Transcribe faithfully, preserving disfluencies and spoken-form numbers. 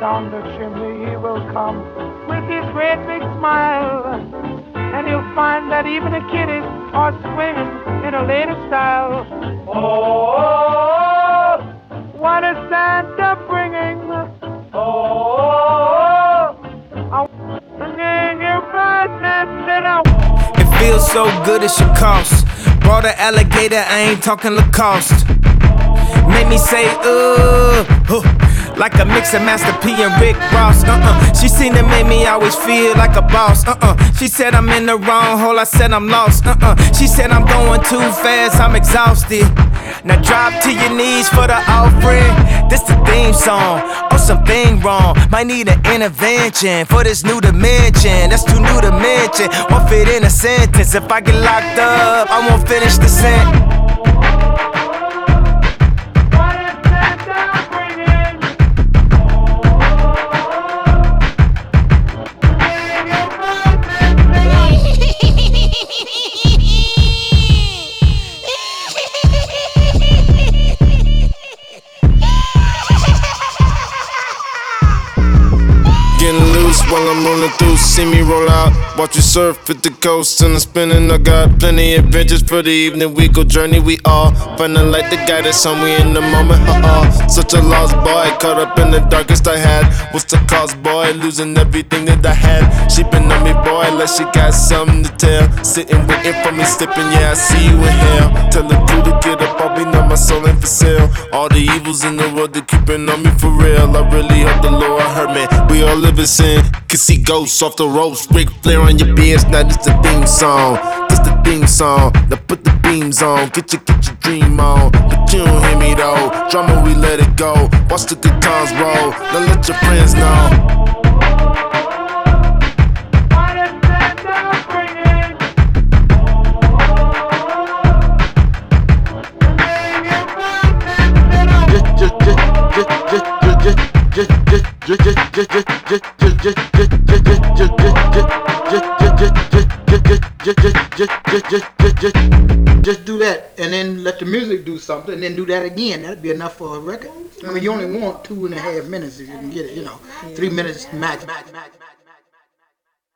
down the chimney he will come with his great big smile. And you'll find that even the kiddies are swinging in a lady style. Oh, what is Santa bringing? Oh, I'm bringing you presents in a... It feels so good it should cost. Brought an alligator, I ain't talking Lacoste. Make me say, uh, huh, like a mix of Master P and Rick Ross. Uh-uh. She seemed to make me always feel like a boss. Uh-uh. She said I'm in the wrong hole, I said I'm lost. Uh-uh. She said I'm going too fast, I'm exhausted. Now drop to your knees for the offering. This the theme song, oh something wrong. Might need an intervention for this new dimension. That's too new to mention, won't fit in a sentence. If I get locked up, I won't finish the sentence. While I'm rolling through, see me roll out. Watch you surf at the coast and I'm spinning. I got plenty adventures for the evening. We go journey, we all finding like the guy that's on me in the moment. Uh-uh. Such a lost boy, caught up in the darkest I had. What's the cause, boy? Losing everything that I had. She been on me, boy, like she got something to tell. Sitting waiting for me, slipping, yeah, I see you in hell. Tell the crew to get up, I'll be now my soul ain't for sale. All the evils in the world, they keeping on me for real. I really hope the Lord heard me. We all live in sin. Can see ghosts off the ropes, Ric Flair on your beers. Now this the theme song, this the theme song. Now put the beams on, get your get your dream on. But you don't hear me though. Drama we let it go. Watch the good times roll. Now let your friends know. Just do that and then let the music do something and then do that again. That'd be enough for a record. I mean, you only want two and a half minutes if you can get it, you know, three minutes max, max, max, max.